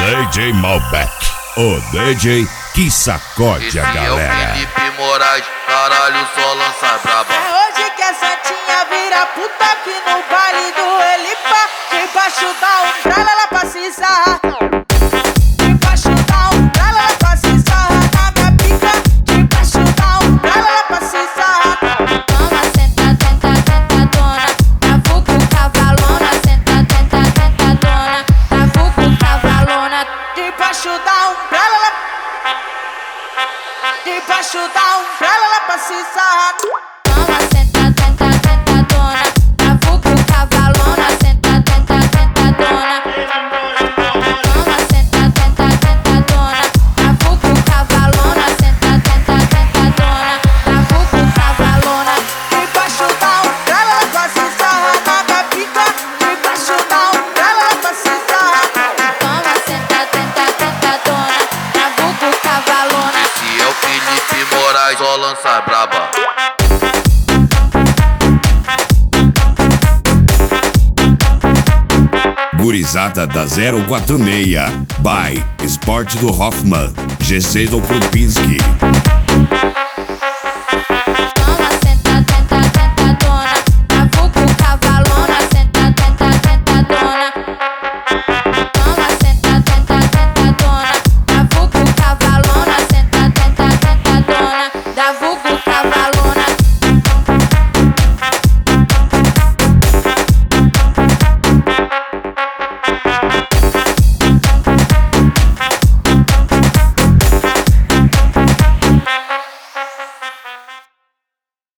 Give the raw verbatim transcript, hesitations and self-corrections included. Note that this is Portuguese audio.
D J Malbec, o D J que sacode a galera. É o Felipe Moraes, caralho, só lança braba. É hoje que a Santinha vira puta aqui no baile do Elipa. Debaixo da umbrella ela precisa. Debaixo da umbrella ela precisa. Na minha pica, debaixo da umbrella ela precisa. Toma, senta, tenta, tentadona. Tavuco, cavalona. Senta, tenta, tentadona. Tavuco, cavalona. Debaixo da umbrella ela. Debaixo da umbrella ela precisa. Toma, senta, tenta, tentadona. Tavuco, cavalona. Senta, tenta, tentadona. Toma, senta, tenta, tentadona. Tavuco, cavalona. Senta, tenta, tentadona. Tavuco, cavalona. Debaixo da umbrella ela precisa. Na minha pica, debaixo da umbrella ela precisa. Toma, senta, tenta, tentadona. Tavuco, cavalona. Esse é o Felipe Moraes, só lança braba. Gurizada da zero quatro seis, by Esporte do Hoffman, G seis do Krupinski.